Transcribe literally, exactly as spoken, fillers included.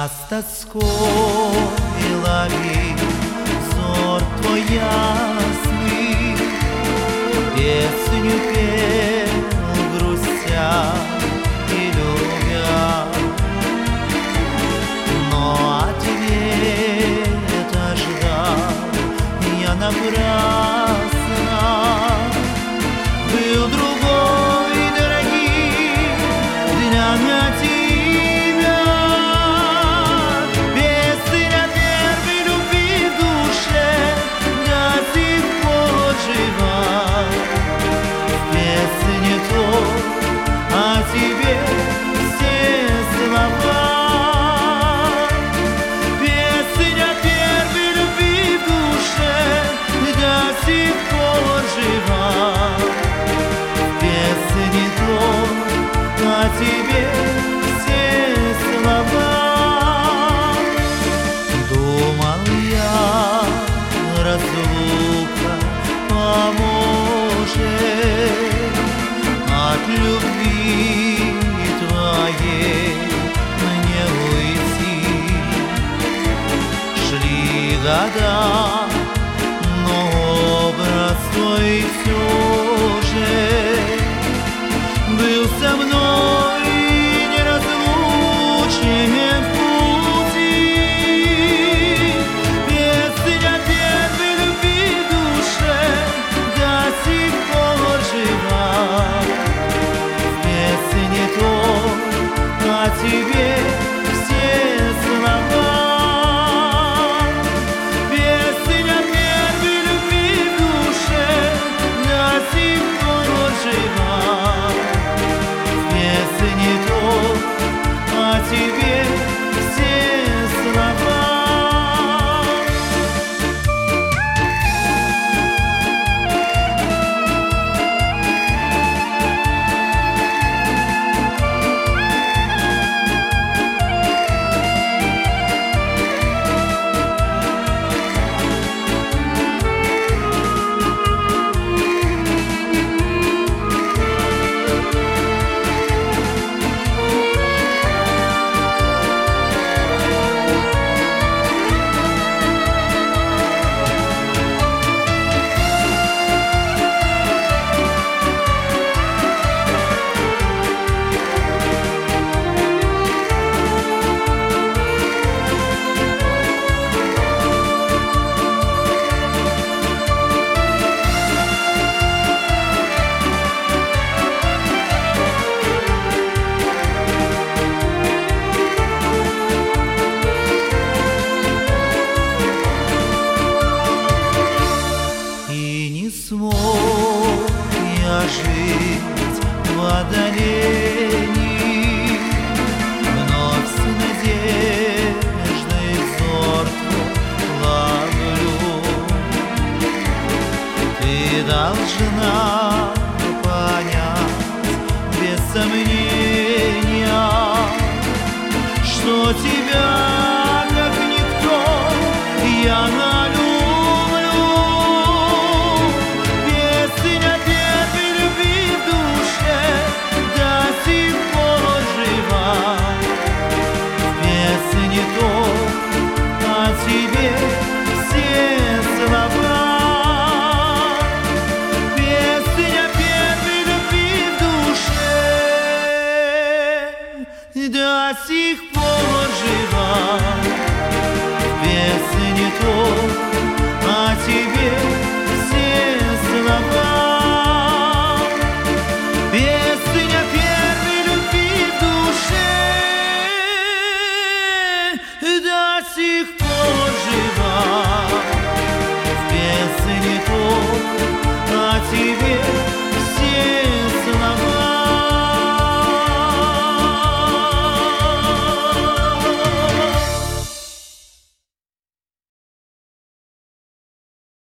Я с тоской ловил взор твой ясный, песню пел, грустя и любя, но ответа ждал я напрасно. Был другой дорогий для меня тебя, песня первой любви в душе до сих пор жива. В песне той о тебе все слова. Песня первой любви в душе до сих пор жива. О тебе все слова. Думал я, разлука поможет от любви твоей мне уйти. Шли года, но образ твой все же был со мной неразлучен в пути. Песня первой любви в душе до сих пор жива. В песне той о тебе все слова. Песня первой любви в душе до сих пор жива. Песни то о тебе все слова. Смог я жить в отдалении, вновь с надеждой взор твой ловлю. Ты должна понять без сомнения, что тебя, как никто, я налюблю. Тебе все слова. Песня первой любви в душе до сих пор жива. Песня то о тебе